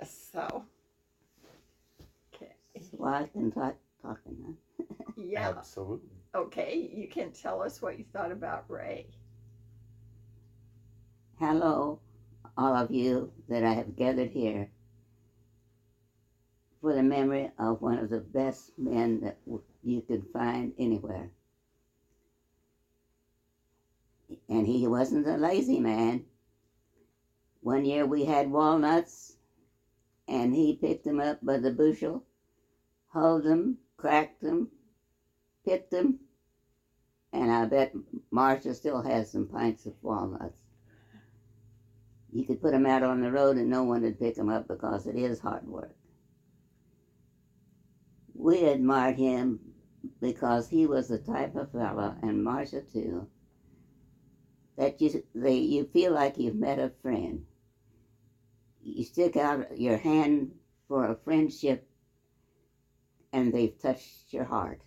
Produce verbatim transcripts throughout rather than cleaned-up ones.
So, okay. Well, I can talk talking now. Yeah. Absolutely. Okay, you can tell us what you thought about Ray. Hello, all of you that I have gathered here for the memory of one of the best men that you could find anywhere. And he wasn't a lazy man. One year we had walnuts, and he picked them up by the bushel, hulled them, cracked them, picked them, and I bet Marcia still has some pints of walnuts. You could put them out on the road and no one would pick them up because it is hard work. We admired him because he was the type of fellow, and Marcia too, that you, they, you feel like you've met a friend. You stick out your hand for a friendship and they've touched your heart.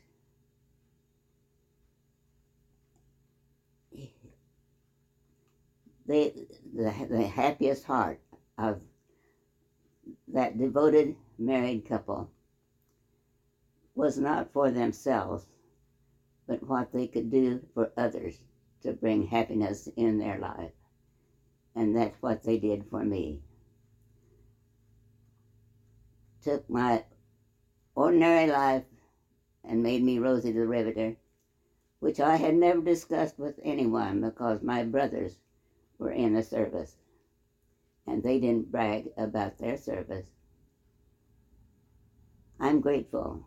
They, the, the happiest heart of that devoted married couple was not for themselves, but what they could do for others to bring happiness in their life. And that's what they did for me. Took my ordinary life and made me Rosie the Riveter, which I had never discussed with anyone because my brothers were in the service, and they didn't brag about their service. I'm grateful.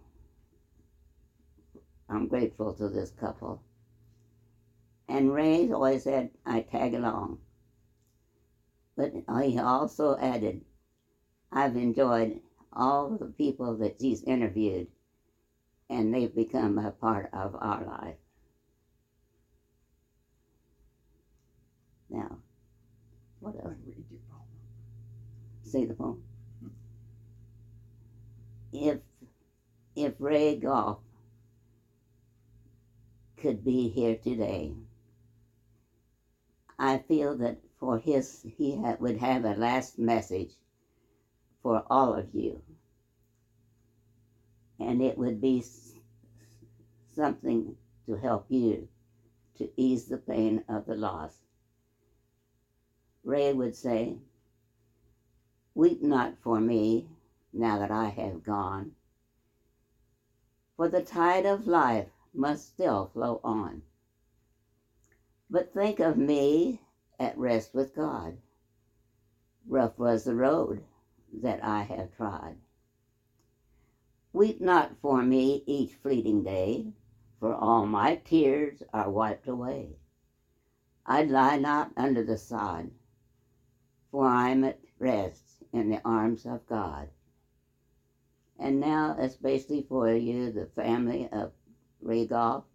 I'm grateful to this couple. And Ray always said, I tag along. But he also added, I've enjoyed all the people that he's interviewed, and they've become a part of our life. Now, what else? Read your poem. Say the poem. If if Ray Goff could be here today, I feel that for his he ha- would have a last message for all of you, and it would be s- something to help you to ease the pain of the loss. Ray would say, weep not for me now that I have gone, for the tide of life must still flow on. But think of me at rest with God. Rough was the road that I have trod. Weep not for me each fleeting day, for all my tears are wiped away. I lie not under the sod, for I'm at rest in the arms of God. And now, especially for you, the family of Ray Goff,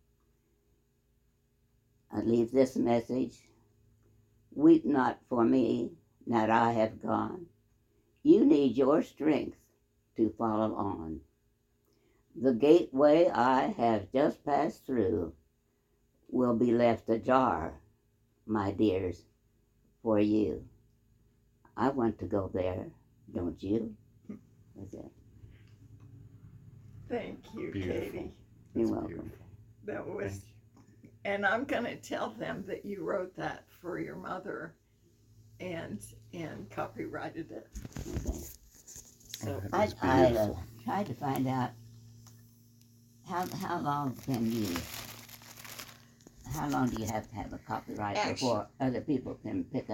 I leave this message. Weep not for me now that I have gone. You need your strength to follow on. The gateway I have just passed through will be left ajar, my dears, for you. I want to go there, don't you? That's it. Thank you, Beautiful. Katie. You're That's welcome. beautiful. That was, Thank you. and I'm going to tell them that you wrote that for your mother and and copyrighted it. Okay. So That I, was I uh, beautiful. tried to find out how how long can you, how long do you have to have a copyright Action. before other people can pick up